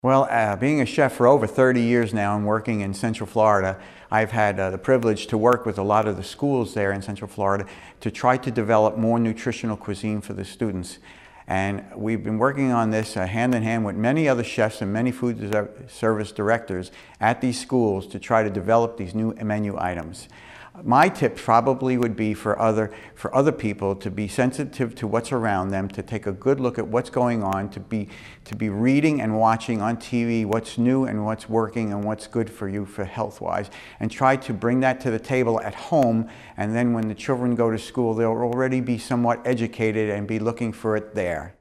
Well, being a chef for over 30 years now and working in Central Florida, I've had the privilege to work with a lot of the schools there in Central Florida to try to develop more nutritional cuisine for the students. And we've been working on this hand in hand with many other chefs and many food service directors at these schools to try to develop these new menu items. My tip probably would be for other people to be sensitive to what's around them, to take a good look at what's going on, to be reading and watching on TV what's new and what's working and what's good for you for health-wise, and try to bring that to the table at home, and then when the children go to school they'll already be somewhat educated and be looking for it there.